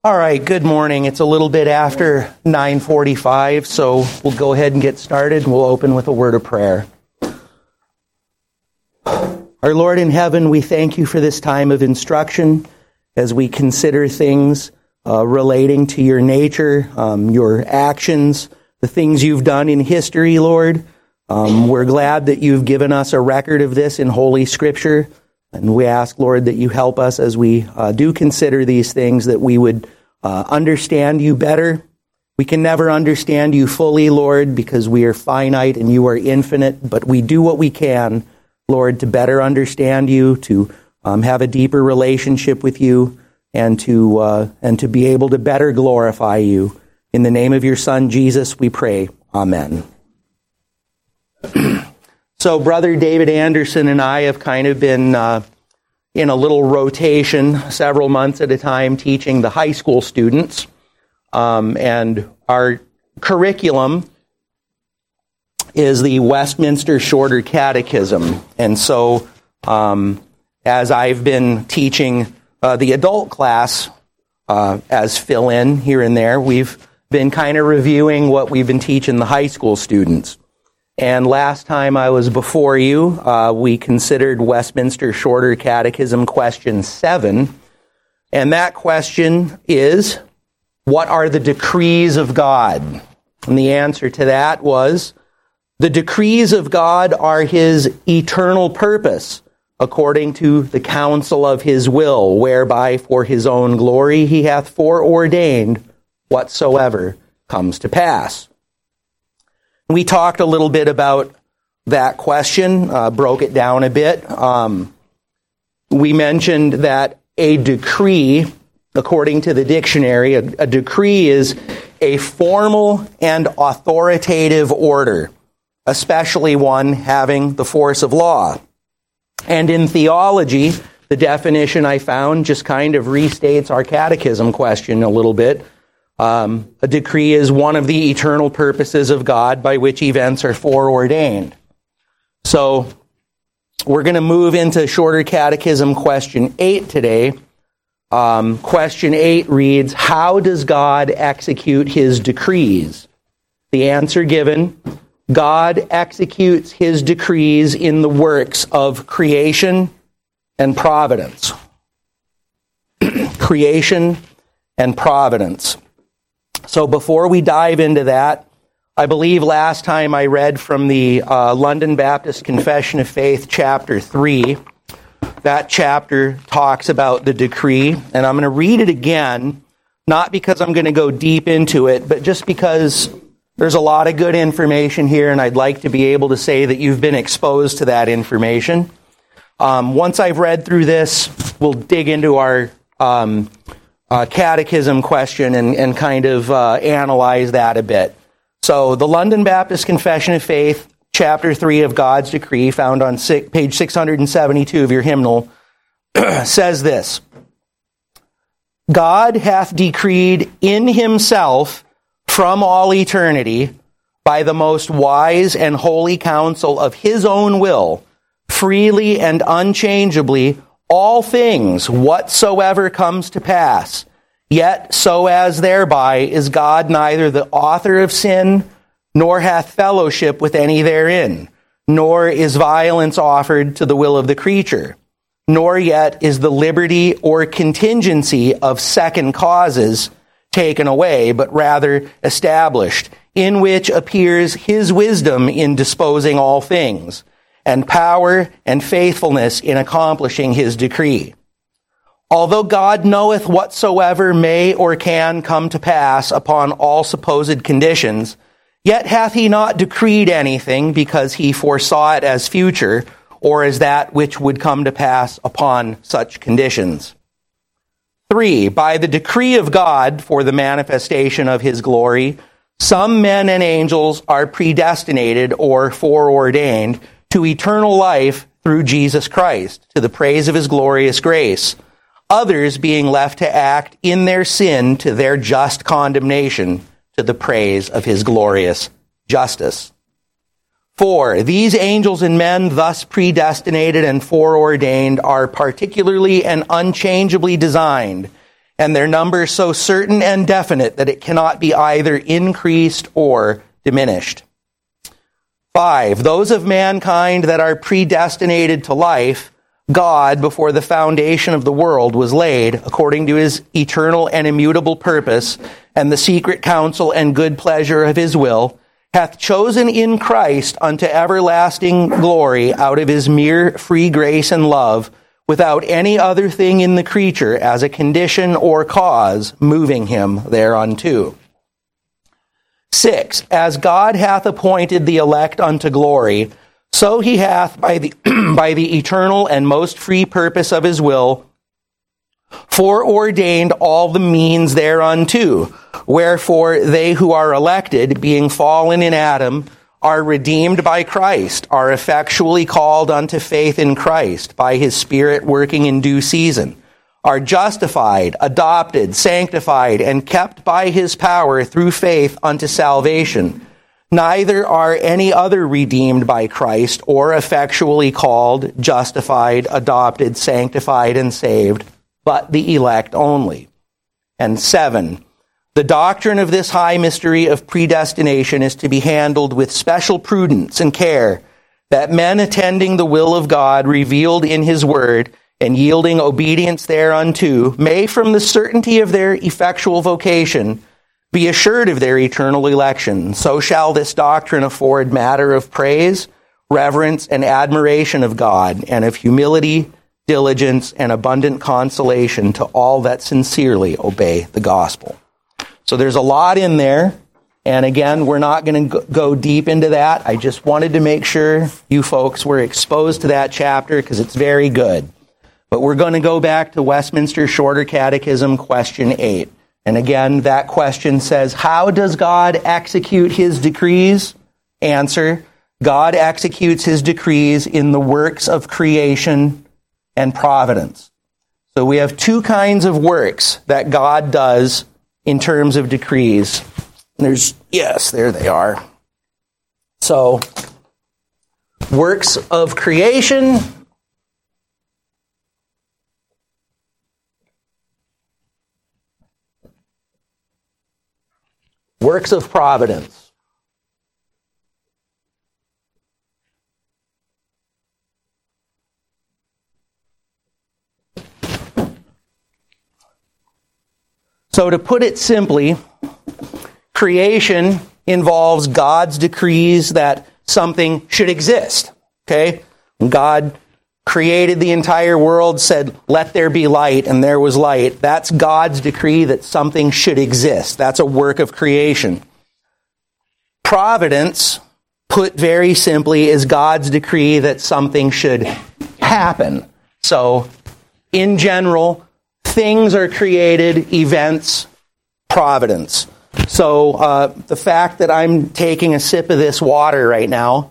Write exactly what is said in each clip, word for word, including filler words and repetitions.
All right, good morning. It's a little bit after nine forty-five, so we'll go ahead and get started. We'll open with a word of prayer. Our Lord in heaven, we thank you for this time of instruction as we consider things uh, relating to your nature, um, your actions, the things you've done in history, Lord. Um, we're glad that you've given us a record of this in Holy Scripture. And we ask, Lord, that you help us as we uh, do consider these things, that we would uh, understand you better. We can never understand you fully, Lord, because we are finite and you are infinite, but we do what we can, Lord, to better understand you, to um, have a deeper relationship with you, and to uh, and to be able to better glorify you. In the name of your Son, Jesus, we pray. Amen. So Brother David Anderson and I have kind of been uh, in a little rotation, several months at a time, teaching the high school students. Um, and our curriculum is the Westminster Shorter Catechism. And so um, as I've been teaching uh, the adult class uh, as fill-in here and there, we've been kind of reviewing what we've been teaching the high school students. And last time I was before you, uh, we considered Westminster Shorter Catechism question seven. And that question is, what are the decrees of God? And the answer to that was, the decrees of God are his eternal purpose, according to the counsel of his will, whereby for his own glory he hath foreordained whatsoever comes to pass. We talked a little bit about that question, uh, broke it down a bit. Um, we mentioned that a decree, according to the dictionary, a, a decree is a formal and authoritative order, especially one having the force of law. And in theology, the definition I found just kind of restates our catechism question a little bit. Um, a decree is one of the eternal purposes of God by which events are foreordained. So we're going to move into Shorter Catechism question eight today. Um, question eight reads, how does God execute his decrees? The answer given, God executes his decrees in the works of creation and providence. Creation and providence. So before we dive into that, I believe last time I read from the uh, London Baptist Confession of Faith, chapter three. That chapter talks about the decree, and I'm going to read it again, not because I'm going to go deep into it, but just because there's a lot of good information here, and I'd like to be able to say that you've been exposed to that information. Um, once I've read through this, we'll dig into our Um, Uh, catechism question and, and kind of uh, analyze that a bit. So the London Baptist Confession of Faith, chapter three of God's Decree, found on six, page six hundred seventy-two of your hymnal, says this, God hath decreed in himself from all eternity by the most wise and holy counsel of his own will, freely and unchangeably, all things whatsoever comes to pass, yet so as thereby is God neither the author of sin, nor hath fellowship with any therein, nor is violence offered to the will of the creature, nor yet is the liberty or contingency of second causes taken away, but rather established, in which appears his wisdom in disposing all things, and power and faithfulness in accomplishing his decree. Although God knoweth whatsoever may or can come to pass upon all supposed conditions, yet hath he not decreed anything because he foresaw it as future, or as that which would come to pass upon such conditions. Three, by the decree of God for the manifestation of his glory, some men and angels are predestinated or foreordained to eternal life through Jesus Christ, to the praise of his glorious grace, others being left to act in their sin to their just condemnation, to the praise of his glorious justice. Four, these angels and men thus predestinated and foreordained are particularly and unchangeably designed and their number so certain and definite that it cannot be either increased or diminished. Five, those of mankind that are predestinated to life, God, before the foundation of the world was laid, according to his eternal and immutable purpose, and the secret counsel and good pleasure of his will, hath chosen in Christ unto everlasting glory out of his mere free grace and love, without any other thing in the creature as a condition or cause moving him thereunto. Six, as God hath appointed the elect unto glory, so he hath by the by the eternal and most free purpose of his will foreordained all the means thereunto. Wherefore they who are elected, being fallen in Adam, are redeemed by Christ, are effectually called unto faith in Christ, by his Spirit working in due season, are justified, adopted, sanctified, and kept by his power through faith unto salvation. Neither are any other redeemed by Christ, or effectually called, justified, adopted, sanctified, and saved, but the elect only. And seven, the doctrine of this high mystery of predestination is to be handled with special prudence and care, that men attending the will of God revealed in his word, and yielding obedience thereunto, may from the certainty of their effectual vocation be assured of their eternal election. So shall this doctrine afford matter of praise, reverence, and admiration of God, and of humility, diligence, and abundant consolation to all that sincerely obey the gospel. So there's a lot in there, and again, we're not going to go deep into that. I just wanted to make sure you folks were exposed to that chapter because it's very good. But we're going to go back to Westminster Shorter Catechism, question eight. And again, that question says, how does God execute his decrees? Answer, God executes his decrees in the works of creation and providence. So we have two kinds of works that God does in terms of decrees. There's, yes, there they are. So, works of creation, works of providence. So to put it simply, creation involves God's decrees that something should exist. Okay? When God created the entire world, said, let there be light, and there was light. That's God's decree that something should exist. That's a work of creation. Providence, put very simply, is God's decree that something should happen. So, in general, things are created, events, providence. So, uh, the fact that I'm taking a sip of this water right now,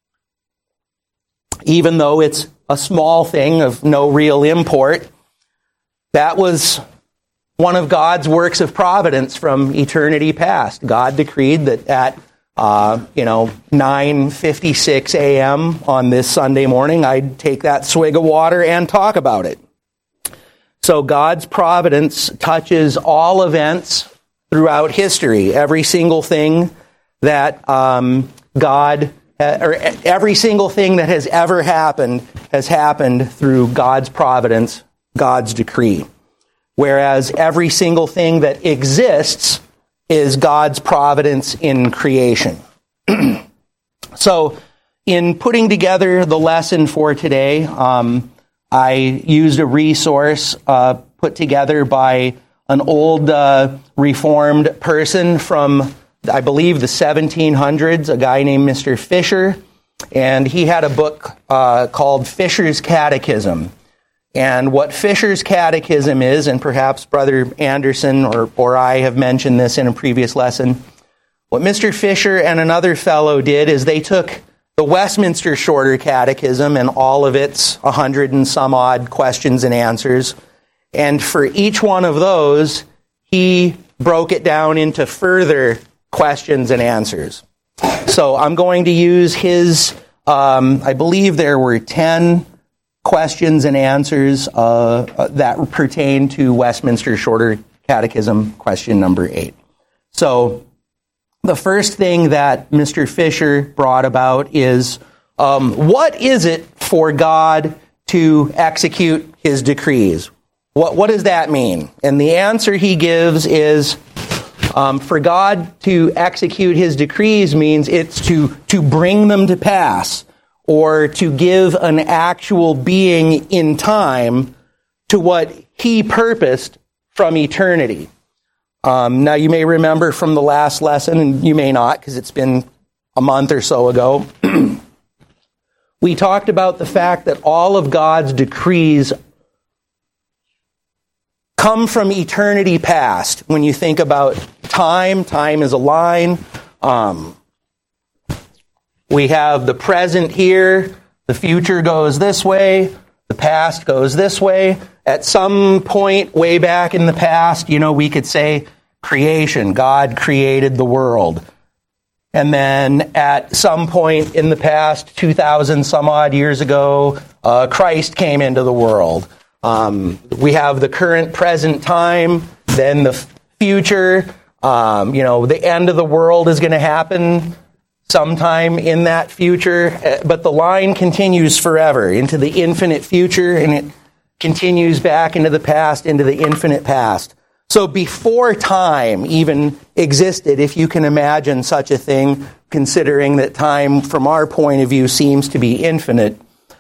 even though it's a small thing of no real import, that was one of God's works of providence from eternity past. God decreed that at uh, you know nine fifty-six a.m. on this Sunday morning, I'd take that swig of water and talk about it. So God's providence touches all events throughout history. Every single thing that um, God or every single thing that has ever happened has happened through God's providence, God's decree. Whereas every single thing that exists is God's providence in creation. So, in putting together the lesson for today, um, I used a resource uh, put together by an old uh, Reformed person from, I believe, the seventeen hundreds, a guy named Mister Fisher, and he had a book uh, called Fisher's Catechism. And what Fisher's Catechism is, and perhaps Brother Anderson or, or I have mentioned this in a previous lesson, what Mister Fisher and another fellow did is they took the Westminster Shorter Catechism and all of its a hundred and some odd questions and answers, and for each one of those, he broke it down into further questions and answers. So I'm going to use his, um, I believe there were ten questions and answers uh, that pertain to Westminster Shorter Catechism, question number eight. So the first thing that Mister Fisher brought about is, um, what is it for God to execute his decrees? What, what does that mean? And the answer he gives is, um, for God to execute his decrees means it's to, to bring them to pass, or to give an actual being in time to what he purposed from eternity. Um, now, you may remember from the last lesson, and you may not, because it's been a month or so ago, we talked about the fact that all of God's decrees come from eternity past. When you think about time, time is a line. Um, we have the present here, the future goes this way, the past goes this way. At some point way back in the past, you know, we could say creation, God created the world. And then at some point in the past, two thousand some odd years ago, uh, Christ came into the world. Um, we have the current present time, then the future. Um, you know, the end of the world is going to happen sometime in that future, but the line continues forever into the infinite future, and it continues back into the past, into the infinite past. So before time even existed, if you can imagine such a thing, considering that time from our point of view seems to be infinite,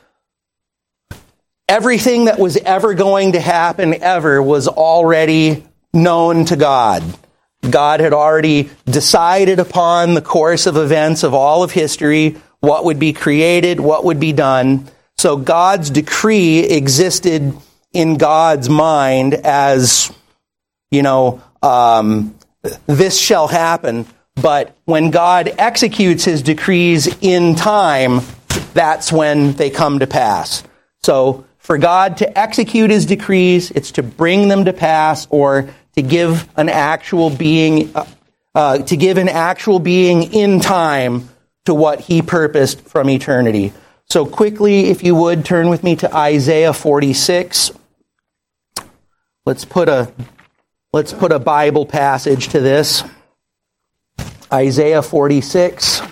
everything that was ever going to happen ever was already known to God. God had already decided upon the course of events of all of history, what would be created, what would be done. So God's decree existed in God's mind as, you know, um, this shall happen. But when God executes his decrees in time, that's when they come to pass. So for God to execute his decrees, it's to bring them to pass, or to give an actual being, uh, uh, to give an actual being in time to what he purposed from eternity. So quickly, if you would, turn with me to Isaiah forty-six. Let's put a let's put a Bible passage to this. Isaiah forty-six.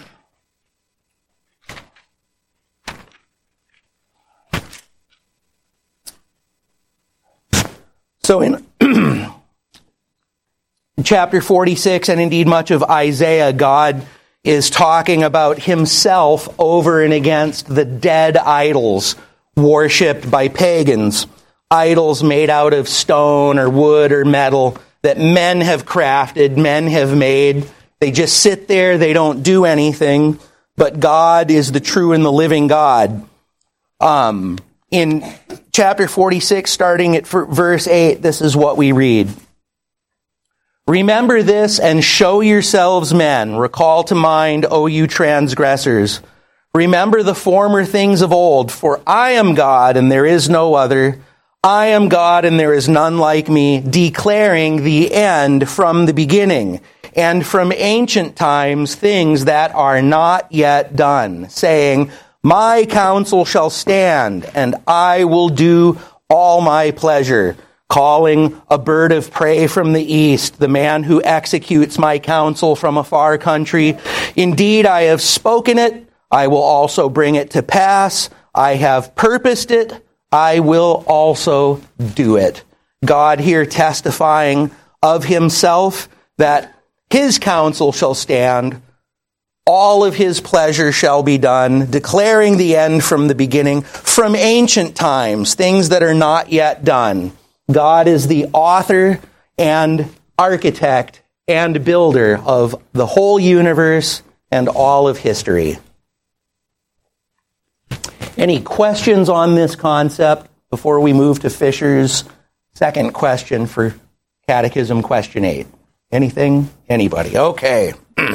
So in chapter forty-six, and indeed much of Isaiah, God is talking about himself over and against the dead idols worshipped by pagans. Idols made out of stone or wood or metal that men have crafted, men have made. They just sit there, they don't do anything, but God is the true and the living God. Um, in chapter forty-six, starting at verse eight, this is what we read. Remember this and show yourselves men. Recall to mind, O you transgressors. Remember the former things of old, for I am God and there is no other. I am God and there is none like me, declaring the end from the beginning, and from ancient times things that are not yet done, saying, my counsel shall stand, and I will do all my pleasure. Calling a bird of prey from the east, the man who executes my counsel from a far country. Indeed, I have spoken it, I will also bring it to pass. I have purposed it, I will also do it. God here testifying of himself that his counsel shall stand, all of his pleasure shall be done, declaring the end from the beginning, from ancient times, things that are not yet done. God is the author and architect and builder of the whole universe and all of history. Any questions on this concept before we move to Fisher's second question for Catechism question eight? Anything? Anybody? Okay.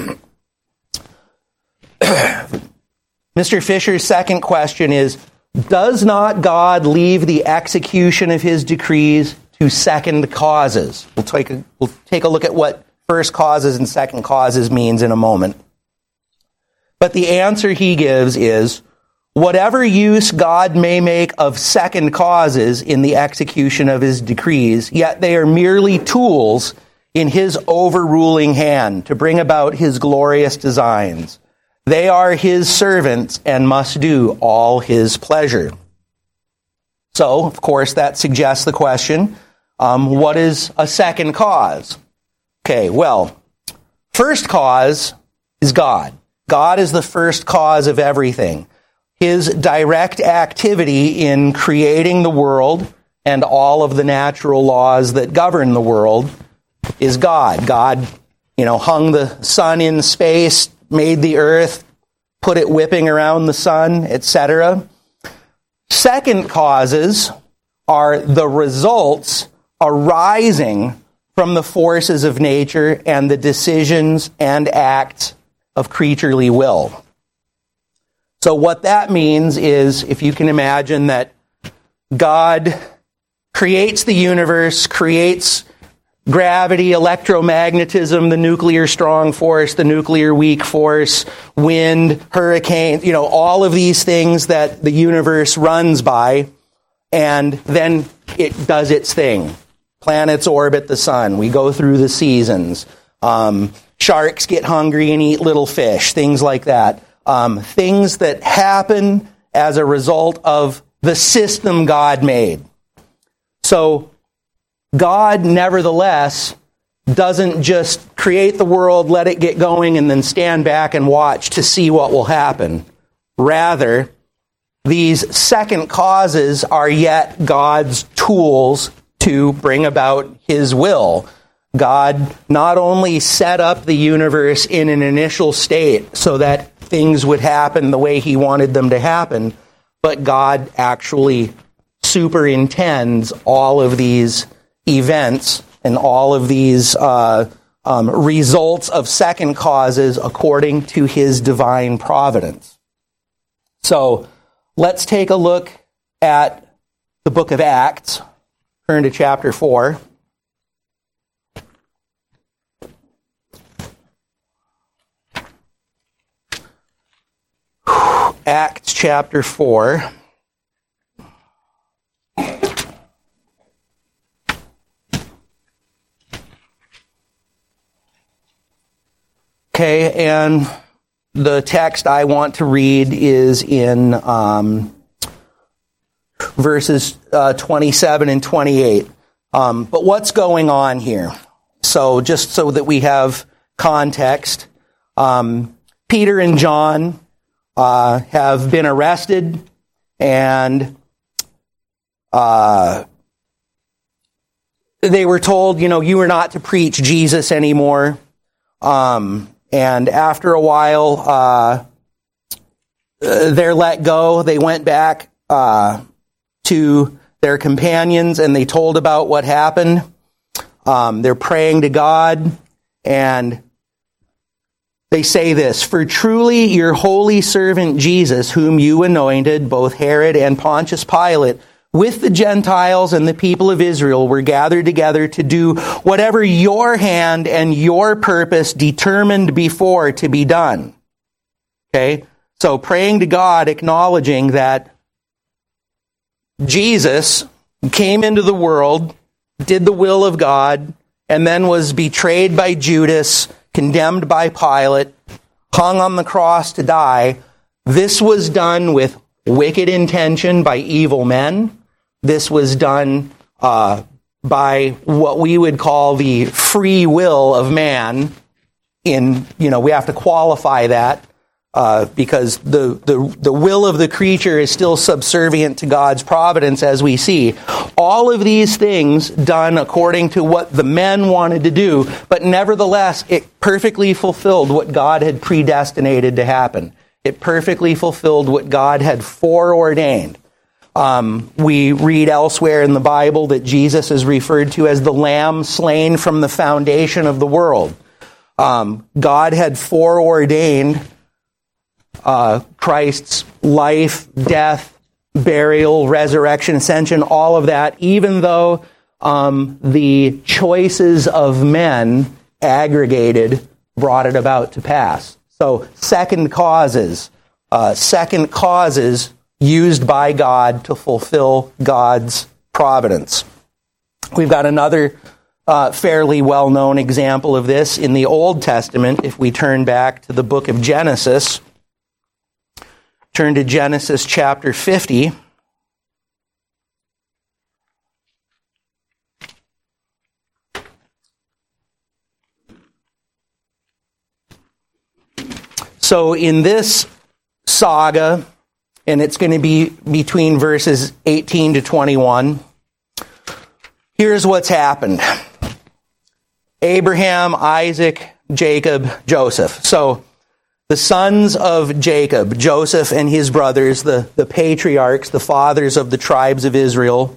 Mister Fisher's second question is, does not God leave the execution of his decrees to second causes? We'll take a, we'll take a look at what first causes and second causes means in a moment. But the answer he gives is, whatever use God may make of second causes in the execution of his decrees, yet they are merely tools in his overruling hand to bring about his glorious designs. They are his servants and must do all his pleasure. So, of course, that suggests the question, um, what is a second cause? Okay, well, first cause is God. God is the first cause of everything. His direct activity in creating the world and all of the natural laws that govern the world is God. God, you know, hung the sun in space, made the earth, put it whipping around the sun, et cetera. Second causes are the results arising from the forces of nature and the decisions and acts of creaturely will. So what that means is, if you can imagine that God creates the universe, creates gravity, electromagnetism, the nuclear strong force, the nuclear weak force, wind, hurricanes, you know, all of these things that the universe runs by, and then it does its thing. Planets orbit the sun. We go through the seasons. Um, sharks get hungry and eat little fish, things like that. Um, things that happen as a result of the system God made. So, God, nevertheless, doesn't just create the world, let it get going, and then stand back and watch to see what will happen. Rather, these second causes are yet God's tools to bring about his will. God not only set up the universe in an initial state so that things would happen the way he wanted them to happen, but God actually superintends all of these events and all of these uh, um, results of second causes according to his divine providence. So let's take a look at the book of Acts. Turn to chapter four. Acts chapter four. Okay, and the text I want to read is in um, verses uh, twenty-seven and twenty-eight. Um, but what's going on here? So just so that we have context, um, Peter and John uh, have been arrested, and uh, they were told, you know, you are not to preach Jesus anymore. Um, and after a while, uh, they're let go. They went back uh, to their companions and they told about what happened. Um, they're praying to God, and they say this: "For truly your holy servant Jesus, whom you anointed, both Herod and Pontius Pilate, with the Gentiles and the people of Israel, were gathered together to do whatever your hand and your purpose determined before to be done." Okay? So praying to God, acknowledging that Jesus came into the world, did the will of God, and then was betrayed by Judas, condemned by Pilate, hung on the cross to die. This was done with wicked intention by evil men. This was done uh, by what we would call the free will of man. In, you know, we have to qualify that uh, because the, the the will of the creature is still subservient to God's providence, as we see. All of these things done according to what the men wanted to do, but nevertheless, it perfectly fulfilled what God had predestinated to happen. It perfectly fulfilled what God had foreordained. Um, we read elsewhere in the Bible that Jesus is referred to as the Lamb slain from the foundation of the world. Um, God had foreordained uh, Christ's life, death, burial, resurrection, ascension, all of that, even though um, the choices of men aggregated brought it about to pass. So, second causes. uh, second causes used by God to fulfill God's providence. We've got another uh, fairly well-known example of this in the Old Testament. If we turn back to the book of Genesis, turn to Genesis chapter fifty. So in this saga, and it's going to be between verses eighteen to twenty-one, here's what's happened. Abraham, Isaac, Jacob, Joseph. So the sons of Jacob, Joseph and his brothers, the, the patriarchs, the fathers of the tribes of Israel,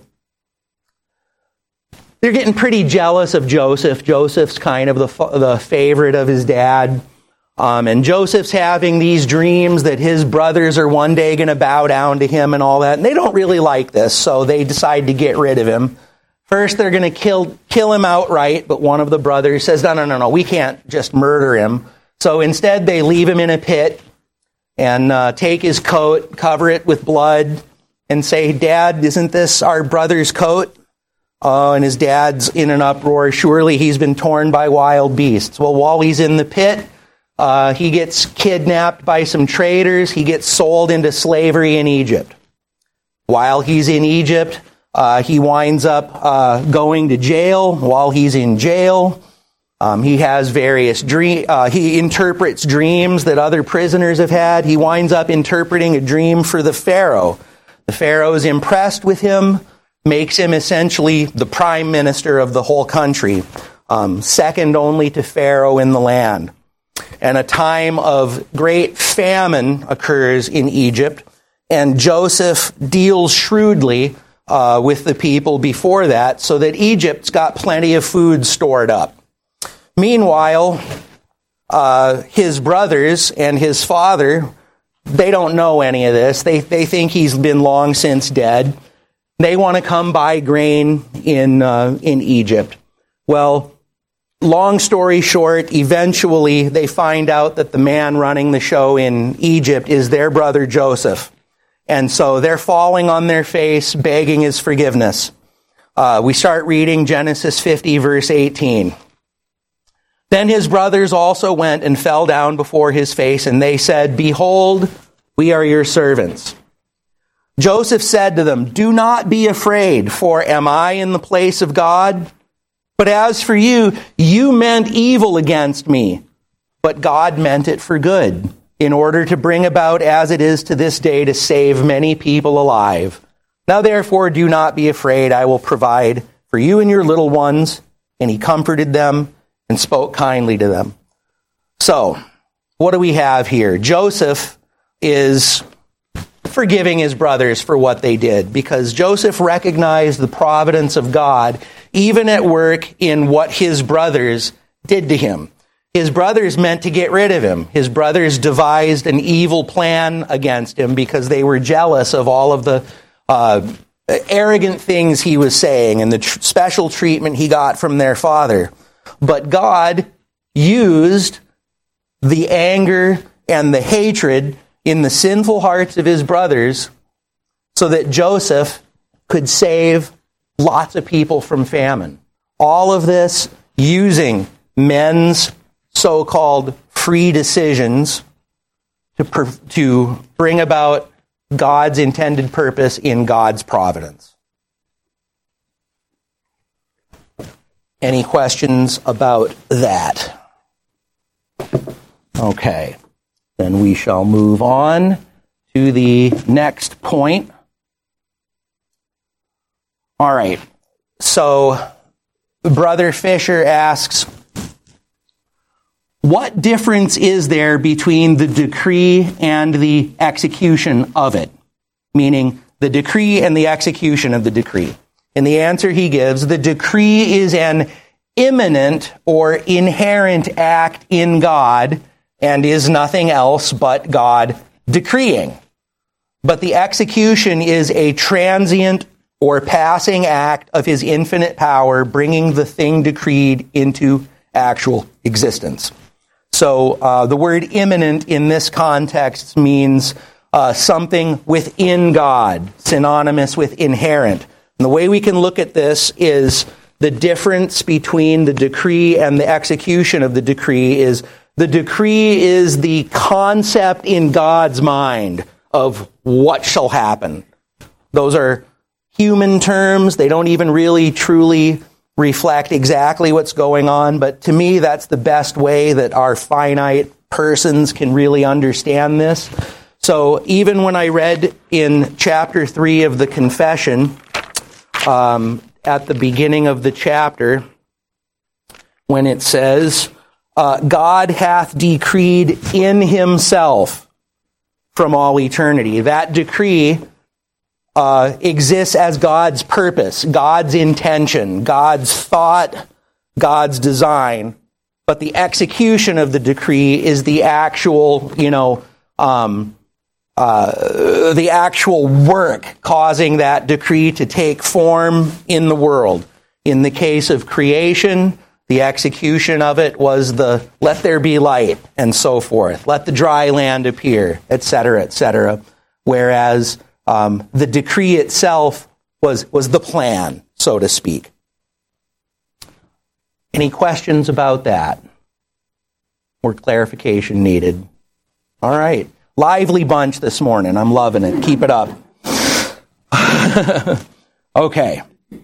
they're getting pretty jealous of Joseph. Joseph's kind of the, the favorite of his dad. Um, and Joseph's having these dreams that his brothers are one day going to bow down to him and all that. And they don't really like this, so they decide to get rid of him. First, they're going to kill kill him outright, but one of the brothers says, no, no, no, no, we can't just murder him. So instead, they leave him in a pit and uh, take his coat, cover it with blood, and say, Dad, isn't this our brother's coat? Oh, and his dad's in an uproar. Surely he's been torn by wild beasts. Well, while he's in the pit, Uh, he gets kidnapped by some traders. He gets sold into slavery in Egypt. While he's in Egypt, uh, he winds up uh, going to jail. While he's in jail, um, he has various dream. Uh, he interprets dreams that other prisoners have had. He winds up interpreting a dream for the Pharaoh. The Pharaoh is impressed with him, makes him essentially the prime minister of the whole country, um, second only to Pharaoh in the land. And a time of great famine occurs in Egypt, and Joseph deals shrewdly uh, with the people before that so that Egypt's got plenty of food stored up. Meanwhile, uh, his brothers and his father, they don't know any of this. They, they think he's been long since dead. They want to come buy grain in uh, in Egypt. Well, long story short, eventually they find out that the man running the show in Egypt is their brother Joseph. And so they're falling on their face, begging his forgiveness. Uh, we start reading Genesis fifty, verse eighteen. Then his brothers also went and fell down before his face, and they said, Behold, we are your servants. Joseph said to them, Do not be afraid, for am I in the place of God? But as for you, you meant evil against me, but God meant it for good, in order to bring about as it is to this day to save many people alive. Now therefore do not be afraid, I will provide for you and your little ones. And he comforted them and spoke kindly to them. So, what do we have here? Joseph is forgiving his brothers for what they did, because Joseph recognized the providence of God even at work in what his brothers did to him. His brothers meant to get rid of him. His brothers devised an evil plan against him because they were jealous of all of the uh, arrogant things he was saying and the tr- special treatment he got from their father. But God used the anger and the hatred in the sinful hearts of his brothers so that Joseph could save lots of people from famine. All of this using men's so-called free decisions to, per- to bring about God's intended purpose in God's providence. Any questions about that? Okay. Then we shall move on to the next point. All right. So, Brother Fisher asks, what difference is there between the decree and the execution of it? Meaning, the decree and the execution of the decree. And the answer he gives, the decree is an imminent or inherent act in God and is nothing else but God decreeing. But the execution is a transient or passing act of his infinite power, bringing the thing decreed into actual existence. So uh, the word immanent in this context means uh, something within God, synonymous with inherent. And the way we can look at this is the difference between the decree and the execution of the decree is the decree is the concept in God's mind of what shall happen. Those are human terms. They don't even really truly reflect exactly what's going on. But to me, that's the best way that our finite persons can really understand this. So even when I read in chapter three of the Confession, um, at the beginning of the chapter, when it says, uh, God hath decreed in himself from all eternity. That decree uh, exists as God's purpose, God's intention, God's thought, God's design. But the execution of the decree is the actual, you know, um, uh, the actual work causing that decree to take form in the world. In the case of creation, the execution of it was the let there be light and so forth. Let the dry land appear, et cetera, et cetera. Whereas um, the decree itself was, was the plan, so to speak. Any questions about that? Or clarification needed? All right. Lively bunch this morning. I'm loving it. Keep it up. Okay.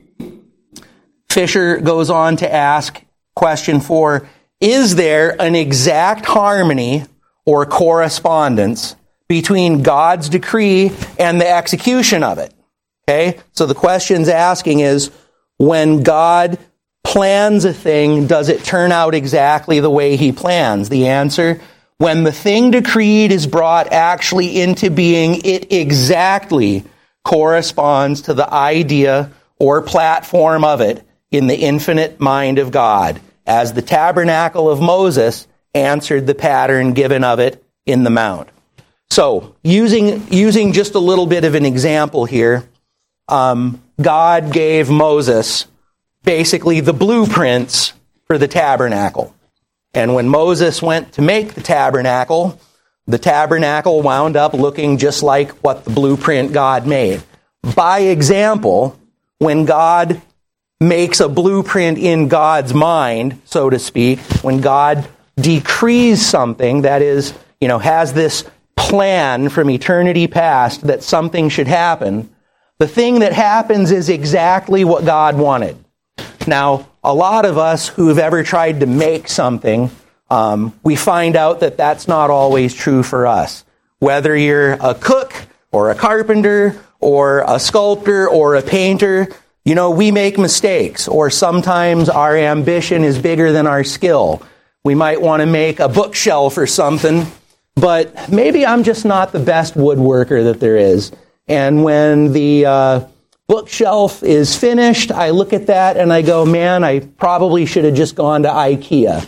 Fisher goes on to ask question four, is there an exact harmony or correspondence between God's decree and the execution of it? Okay? So the question's asking is, when God plans a thing, does it turn out exactly the way he plans? The answer, when the thing decreed is brought actually into being, it exactly corresponds to the idea or platform of it in the infinite mind of God, as the tabernacle of Moses answered the pattern given of it in the mount. So, using using just a little bit of an example here, um, God gave Moses basically the blueprints for the tabernacle. And when Moses went to make the tabernacle, the tabernacle wound up looking just like what the blueprint God made. By example, when God makes a blueprint in God's mind, so to speak, when God decrees something, that is, you know, has this plan from eternity past that something should happen, the thing that happens is exactly what God wanted. Now, a lot of us who have ever tried to make something, um, we find out that that's not always true for us. Whether you're a cook or a carpenter or a sculptor or a painter, you know, we make mistakes, or sometimes our ambition is bigger than our skill. We might want to make a bookshelf or something, but maybe I'm just not the best woodworker that there is. And when the uh, bookshelf is finished, I look at that and I go, man, I probably should have just gone to IKEA.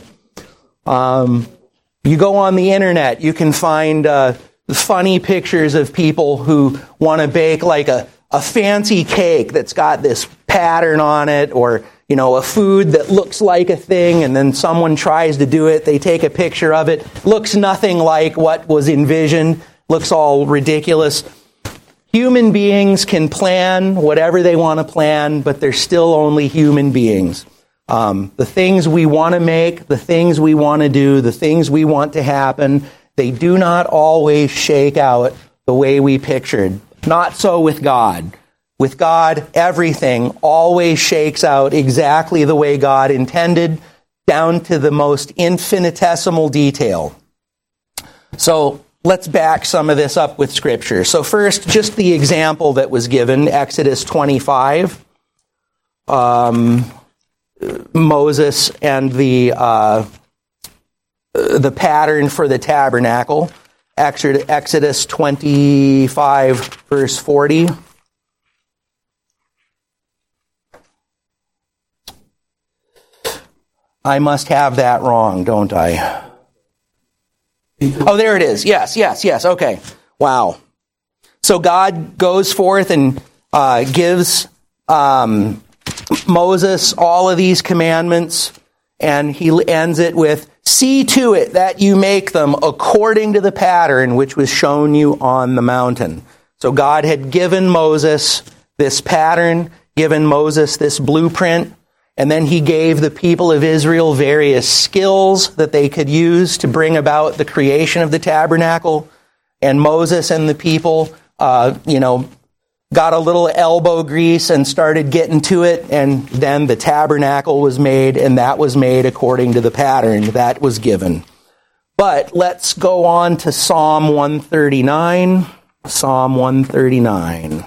Um, you go on the internet, you can find uh, funny pictures of people who want to bake like a a fancy cake that's got this pattern on it, or, you know, a food that looks like a thing, and then someone tries to do it, they take a picture of it, looks nothing like what was envisioned, looks all ridiculous. Human beings can plan whatever they want to plan, but they're still only human beings. Um, the things we want to make, the things we want to do, the things we want to happen, they do not always shake out the way we pictured. Not so with God. With God, everything always shakes out exactly the way God intended, down to the most infinitesimal detail. So let's back some of this up with Scripture. So first, just the example that was given, Exodus twenty-five. Um, Moses and the uh, the pattern for the tabernacle. Exodus twenty-five, verse forty. I must have that wrong, don't I? Oh, there it is. Yes, yes, yes. Okay. Wow. So God goes forth and uh, gives um, Moses all of these commandments. And he ends it with, see to it that you make them according to the pattern which was shown you on the mountain. So God had given Moses this pattern, given Moses this blueprint, and then he gave the people of Israel various skills that they could use to bring about the creation of the tabernacle. And Moses and the people, uh, you know, got a little elbow grease and started getting to it, and then the tabernacle was made, and that was made according to the pattern that was given. But let's go on to Psalm one thirty-nine. Psalm one thirty-nine.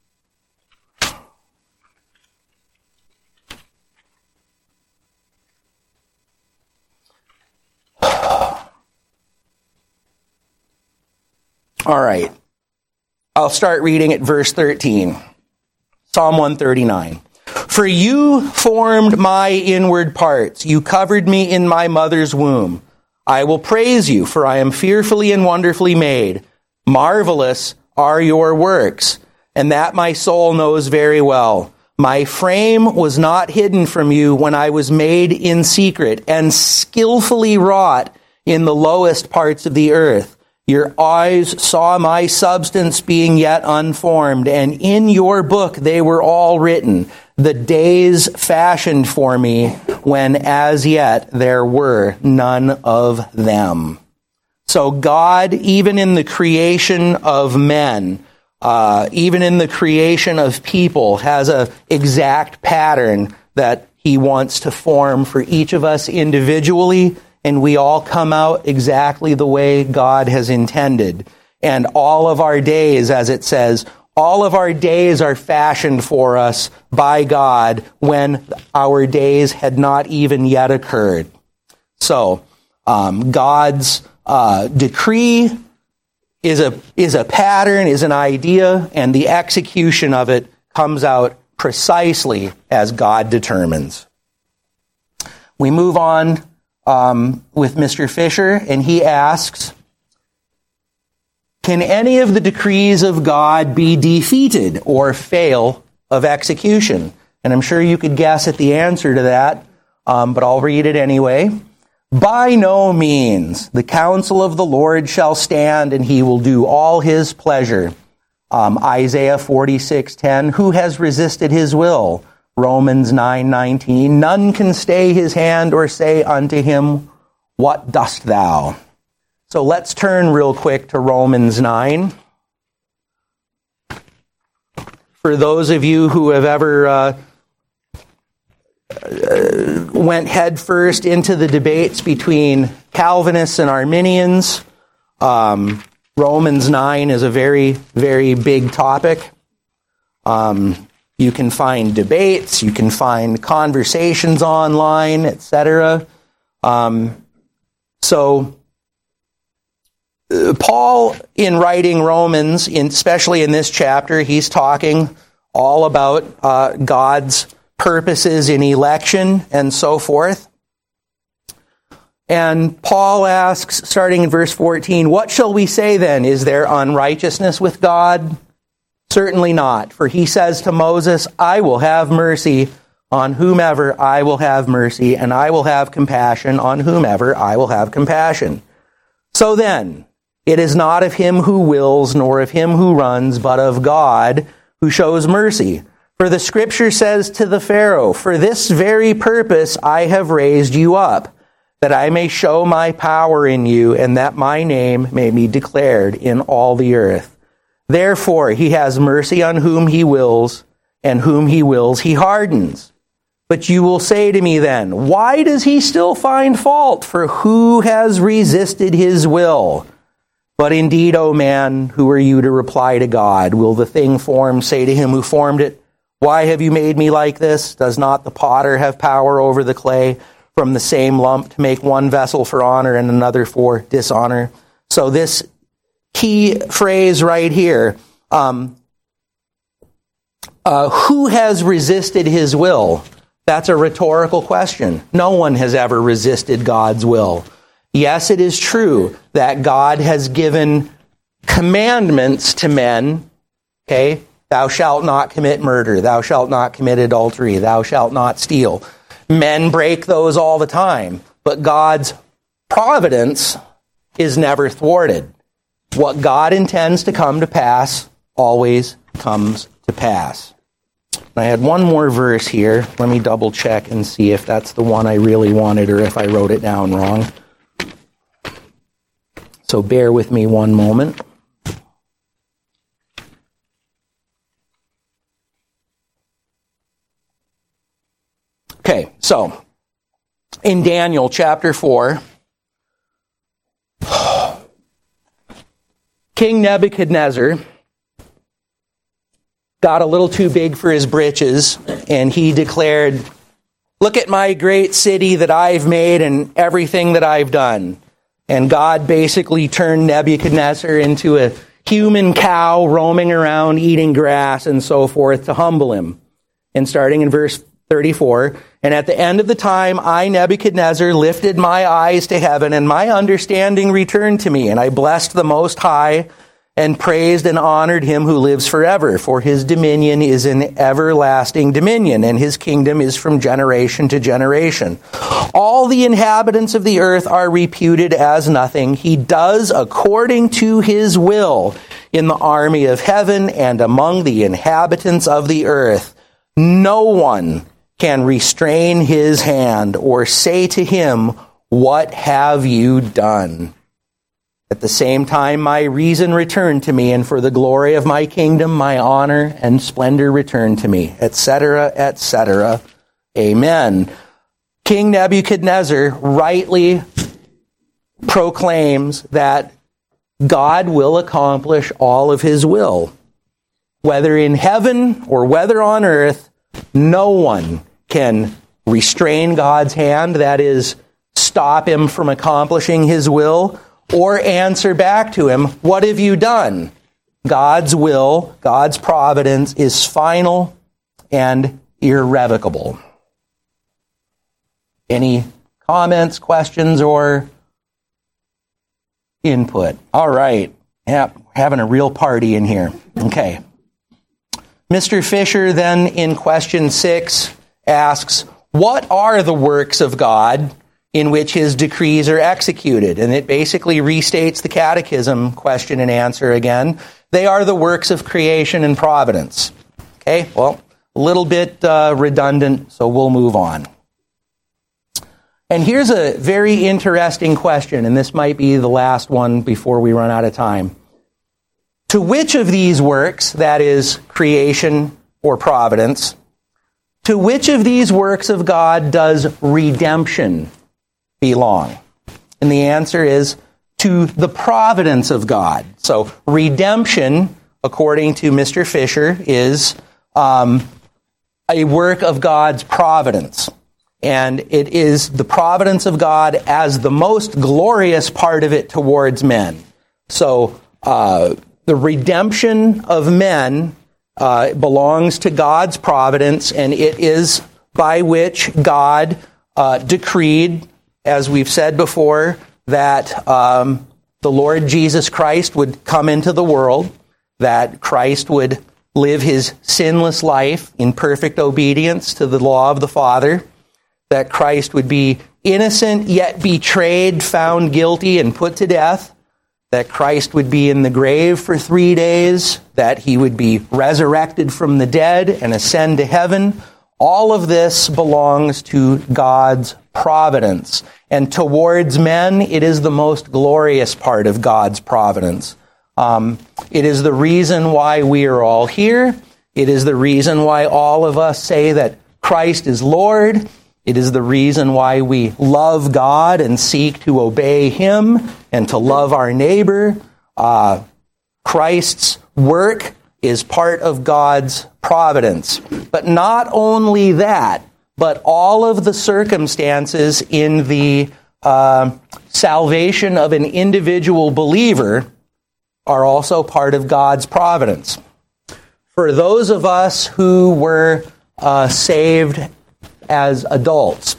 All right. I'll start reading at verse thirteen. Psalm one thirty-nine. For you formed my inward parts. You covered me in my mother's womb. I will praise you, for I am fearfully and wonderfully made. Marvelous are your works, and that my soul knows very well. My frame was not hidden from you when I was made in secret and skillfully wrought in the lowest parts of the earth. Your eyes saw my substance being yet unformed, and in your book they were all written, the days fashioned for me, when as yet there were none of them. So God, even in the creation of men, uh, even in the creation of people, has an exact pattern that he wants to form for each of us individually, and we all come out exactly the way God has intended. And all of our days, as it says, all of our days are fashioned for us by God when our days had not even yet occurred. So, um, God's uh, decree is a is a pattern, is an idea, and the execution of it comes out precisely as God determines. We move on Um, with Mister Fisher, and he asks, can any of the decrees of God be defeated or fail of execution? And I'm sure you could guess at the answer to that, um, but I'll read it anyway. By no means. The counsel of the Lord shall stand, and he will do all his pleasure. Um, Isaiah forty-six ten, who has resisted his will? Romans nine nineteen, none can stay his hand or say unto him, what dost thou? So let's turn real quick to Romans nine. For those of you who have ever uh, uh, went headfirst into the debates between Calvinists and Arminians, um, Romans nine is a very, very big topic. Um, You can find debates, you can find conversations online, et cetera. Um, so, uh, Paul, in writing Romans, in, especially in this chapter, he's talking all about uh, God's purposes in election and so forth. And Paul asks, starting in verse fourteen, what shall we say then? Is there unrighteousness with God? Certainly not, for he says to Moses, I will have mercy on whomever I will have mercy, and I will have compassion on whomever I will have compassion. So then, it is not of him who wills, nor of him who runs, but of God who shows mercy. For the scripture says to the Pharaoh, for this very purpose I have raised you up, that I may show my power in you, and that my name may be declared in all the earth. Therefore, he has mercy on whom he wills, and whom he wills he hardens. But you will say to me then, why does he still find fault? For who has resisted his will? But indeed, O man, who are you to reply to God? Will the thing formed say to him who formed it, why have you made me like this? Does not the potter have power over the clay from the same lump to make one vessel for honor and another for dishonor? So this key phrase right here, um, uh, who has resisted his will? That's a rhetorical question. No one has ever resisted God's will. Yes, it is true that God has given commandments to men, okay? Thou shalt not commit murder. Thou shalt not commit adultery. Thou shalt not steal. Men break those all the time, but God's providence is never thwarted. What God intends to come to pass always comes to pass. I had one more verse here. Let me double check and see if that's the one I really wanted or if I wrote it down wrong. So bear with me one moment. Okay, so in Daniel chapter four, King Nebuchadnezzar got a little too big for his britches, and he declared, "Look at my great city that I've made and everything that I've done." And God basically turned Nebuchadnezzar into a human cow roaming around eating grass and so forth to humble him. And starting in verse thirty-four, "And at the end of the time, I, Nebuchadnezzar, lifted my eyes to heaven, and my understanding returned to me, and I blessed the Most High, and praised and honored him who lives forever, for his dominion is an everlasting dominion, and his kingdom is from generation to generation. All the inhabitants of the earth are reputed as nothing. He does according to his will in the army of heaven and among the inhabitants of the earth. No one can restrain his hand or say to him, 'What have you done?' At the same time, my reason returned to me, and for the glory of my kingdom, my honor and splendor returned to me," et cetera, et cetera. Amen. King Nebuchadnezzar rightly proclaims that God will accomplish all of his will. Whether in heaven or whether on earth, no one can restrain God's hand, that is, stop him from accomplishing his will, or answer back to him, "What have you done?" God's will, God's providence is final and irrevocable. Any comments, questions, or input? All right. Yeah, having a real party in here. Okay. Mister Fisher then in question six asks, "What are the works of God in which his decrees are executed?" And it basically restates the catechism question and answer again. They are the works of creation and providence. Okay, well, a little bit uh, redundant, so we'll move on. And here's a very interesting question, and this might be the last one before we run out of time. To which of these works, that is, creation or providence, to which of these works of God does redemption belong? And the answer is to the providence of God. So redemption, according to Mister Fisher, is um, a work of God's providence. And it is the providence of God as the most glorious part of it towards men. So uh, the redemption of men uh, belongs to God's providence, and it is by which God uh, decreed, as we've said before, that um, the Lord Jesus Christ would come into the world, that Christ would live his sinless life in perfect obedience to the law of the Father, that Christ would be innocent yet betrayed, found guilty, and put to death, that Christ would be in the grave for three days, that he would be resurrected from the dead and ascend to heaven. All of this belongs to God's providence. And towards men, it is the most glorious part of God's providence. Um, it is the reason why we are all here. It is the reason why all of us say that Christ is Lord. It is the reason why we love God and seek to obey him and to love our neighbor. Uh, Christ's work is part of God's providence. But not only that, but all of the circumstances in the uh, salvation of an individual believer are also part of God's providence. For those of us who were uh, saved as adults,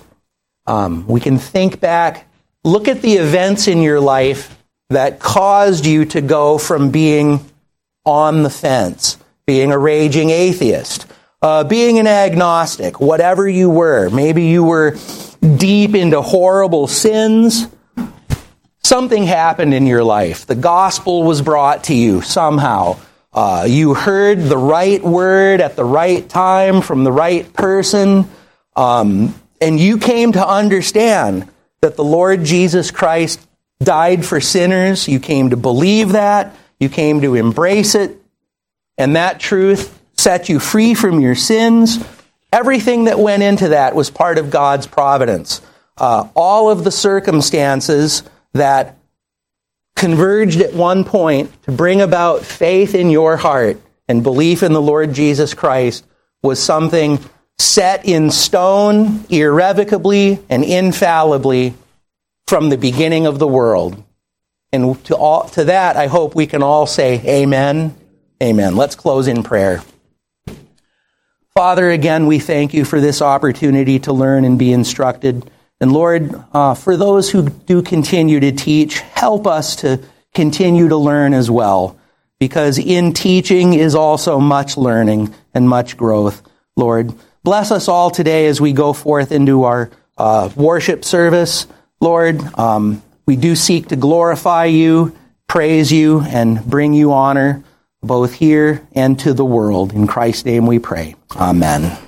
um, we can think back, look at the events in your life that caused you to go from being on the fence, being a raging atheist, uh, being an agnostic, whatever you were. Maybe you were deep into horrible sins. Something happened in your life. The gospel was brought to you somehow. Uh, you heard the right word at the right time from the right person. Um, and you came to understand that the Lord Jesus Christ died for sinners. You came to believe that. You came to embrace it. And that truth set you free from your sins. Everything that went into that was part of God's providence. Uh, all of the circumstances that converged at one point to bring about faith in your heart and belief in the Lord Jesus Christ was something set in stone irrevocably and infallibly from the beginning of the world. And to all, to that, I hope we can all say amen. Amen. Let's close in prayer. Father, again, we thank you for this opportunity to learn and be instructed. And Lord, uh, for those who do continue to teach, help us to continue to learn as well, because in teaching is also much learning and much growth. Lord, bless us all today as we go forth into our uh, worship service. Lord, um, we do seek to glorify you, praise you, and bring you honor both here and to the world. In Christ's name we pray. Amen.